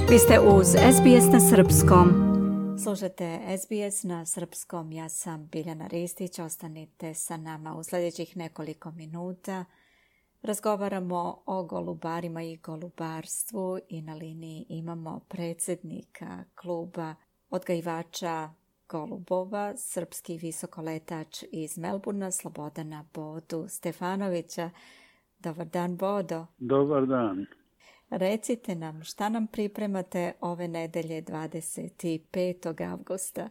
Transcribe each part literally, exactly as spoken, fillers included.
Vi ste uz S B S na srpskom. Slušate S B S na srpskom. Ja sam Biljana Ristić. Ostanite sa nama u sljedećih nekoliko minuta. Razgovaramo o golubarima i golubarstvu i na liniji imamo predsjednika kluba odgajivača golubova, srpski visokoletač iz Melburna, Slobodana Bodu Stefanovića. Dobar dan, Bodo. Dobar dan. Recite nam, šta nam pripremate ove nedelje dvadeset petog avgusta?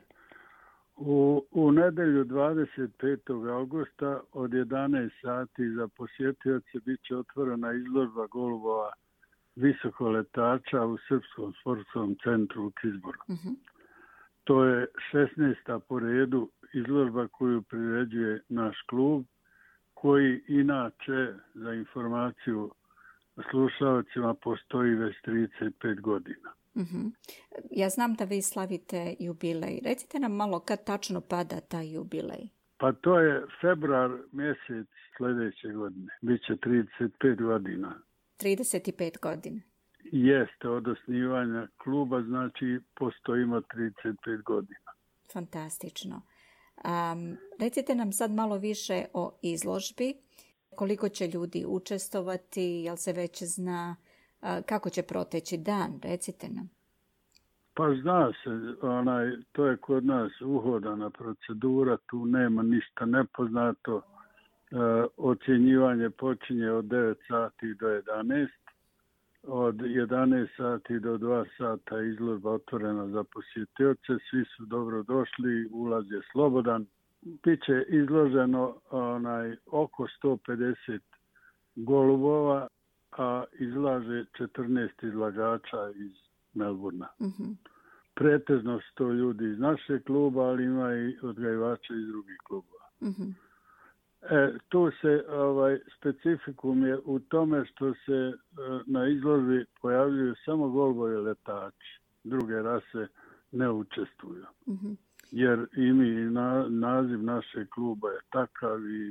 U, u nedelju dvadeset petog avgusta od jedanaest sati za posjetioce bit će otvorena izložba golubova visokoletača u Srpskom sportskom centru u Kizboru. Uh-huh. To je šesnaesta po redu izložba koju priređuje naš klub, koji inače, za informaciju slušalcima, postoji već trideset pet godina. Uh-huh. Ja znam da vi slavite jubilej. Recite nam malo kad tačno pada taj jubilej. Pa to je februar mjesec sljedeće godine. Biće trideset pet godina. trideset pet godina. Jeste, od osnivanja kluba, znači postojimo trideset pet godina. Fantastično. Um, recite nam sad malo više o izložbi. Koliko će ljudi učestovati, jel se već zna, kako će proteći dan, recite nam. Pa zna se, onaj, to je kod nas uhodana procedura, tu nema ništa nepoznato. E, ocjenjivanje počinje od devet sati do jedanaest. Od jedanaest sati do dva sata izložba otvorena za posjetioce, svi su dobro došli, ulaz je slobodan. Biće izloženo onaj, oko sto pedeset golubova, a izlaže četrnaest izlagača iz Melburna. Uh-huh. Pretežno su to ljudi iz našeg kluba, ali ima i odgajivača iz drugih klubova. Uh-huh. E, tu se ovaj, specifikum je u tome što se e, na izložbi pojavljuju samo golubovi letači. Druge rase ne učestvuju. Uh-huh. Jer i mi, na, naziv našeg kluba je takav i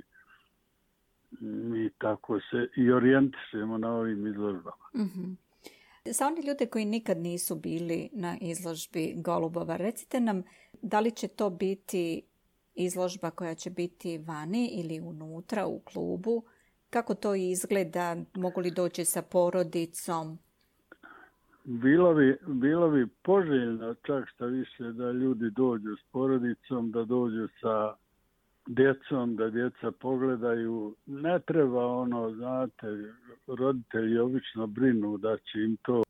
mi tako se i orijentišemo na ovim izložbama. Mm-hmm. Za one ljude koji nikad nisu bili na izložbi golubova, recite nam da li će to biti izložba koja će biti vani ili unutra u klubu? Kako to izgleda? Mogu li doći sa porodicom? Bilo bi, bilo bi poželjno čak šta više da ljudi dođu s porodicom, da dođu sa djecom, da djeca pogledaju. Ne treba ono, znate, roditelji obično brinu da će im to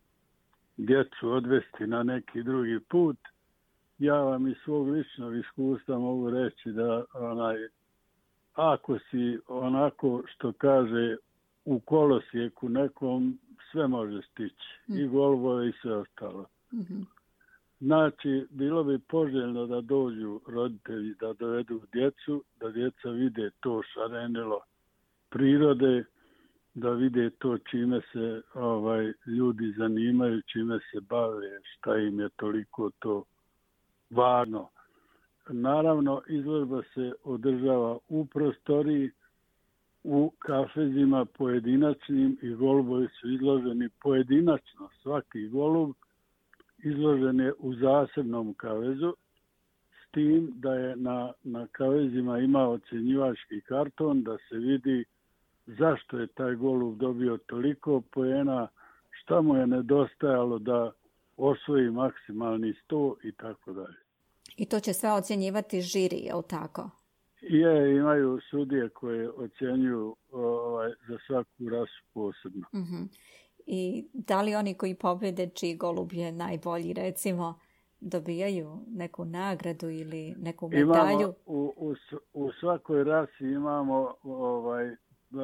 djecu odvesti na neki drugi put. Ja vam iz svog ličnog iskustva mogu reći da onaj, ako si onako što kaže u kolosijeku nekom, sve može stići. Mm. I golubove i sve ostalo. Mm-hmm. Znači, bilo bi poželjno da dođu roditelji, da dovedu djecu, da djeca vide to šarenilo prirode, da vide to čime se ovaj, ljudi zanimaju, čime se bave, šta im je toliko to važno. Naravno, izložba se održava u prostoriji, u kafezima pojedinačnim i golubovi su izloženi pojedinačno. Svaki golub izložen je u zasebnom kavezu, s tim da je na, na kavezima imao ocjenjivački karton da se vidi zašto je taj golub dobio toliko poena, šta mu je nedostajalo da osvoji maksimalni sto i tako dalje. I to će sve ocjenjivati žiri, je li tako? Je, imaju sudije koje ocjenjuju ovaj, za svaku rasu posebno. Uh-huh. I da li oni koji pobjede čiji golub je najbolji, recimo, dobijaju neku nagradu ili neku medalju? Imamo, u, u, u svakoj rasi imamo ovaj,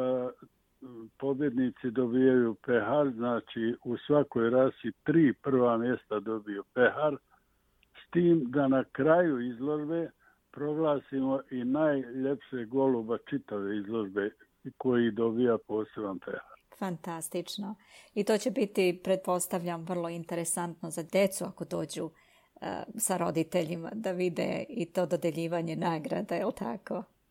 pobjednici dobijaju pehar, znači u svakoj rasi tri prva mjesta dobiju pehar, s tim da na kraju izložbe proglasimo i najljepše goluba čitave izložbe koji dobija poseban pehar. Fantastično. I to će biti, pretpostavljam, vrlo interesantno za djecu ako dođu uh, sa roditeljima da vide i to dodeljivanje nagrada, je li tako?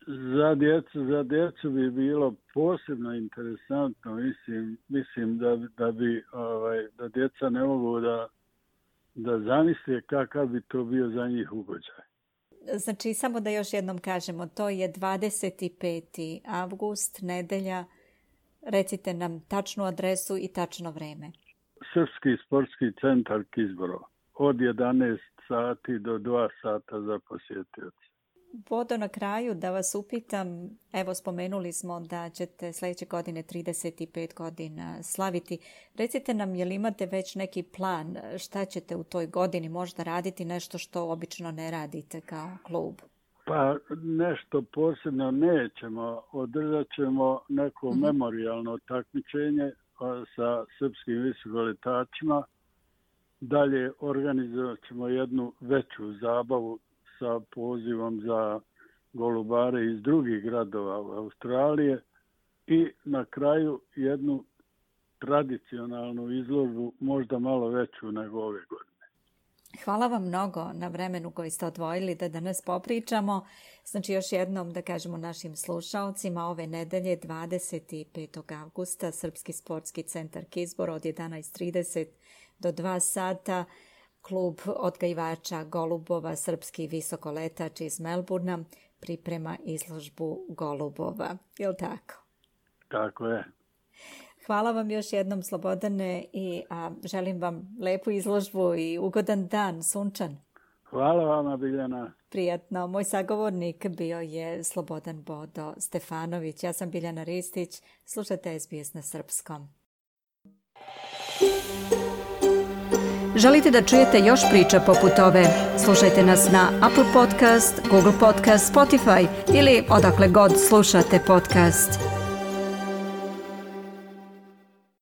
Za djecu, za djecu bi bilo posebno interesantno, mislim, mislim da, da bi ovaj, da djeca ne mogu da, da zamisle kakav bi to bio za njih ugođaj. Znači, samo da još jednom kažemo, to je dvadeset peti avgust, nedelja. Recite nam tačnu adresu i tačno vreme. Srpski sportski centar Kizborovo. Od jedanaest sati do dva sata za posjetioce. Vodo, na kraju da vas upitam, evo spomenuli smo da ćete sljedeće godine trideset pet godina slaviti. Recite nam, je li imate već neki plan šta ćete u toj godini možda raditi, nešto što obično ne radite kao klub? Pa nešto posebno nećemo. Održat ćemo neko mm-hmm. memorijalno takmičenje sa srpskim visokoletačima. Dalje organizovat ćemo jednu veću zabavu sa pozivom za golubare iz drugih gradova u Australije i na kraju jednu tradicionalnu izložbu, možda malo veću nego ove godine. Hvala vam mnogo na vremenu koji ste odvojili da danas popričamo. Znači, još jednom da kažemo našim slušalcima, ove nedelje dvadeset petog avgusta Srpski sportski centar Kizborovo od jedanaest trideset do dva sata. Klub odgajivača golubova Srpski visokoletač iz Melburna priprema izložbu golubova. Je li tako? Tako je. Hvala vam još jednom, Slobodane, i a, želim vam lepu izložbu i ugodan dan, sunčan. Hvala vama, Biljana. Prijatno. Moj sagovornik bio je Slobodan Bodo Stefanović. Ja sam Biljana Ristić. Slušajte S B S na srpskom. Želite da čujete još priča poput ove? Slušajte nas na Apple Podcast, Google Podcast, Spotify ili odakle god slušate podcast.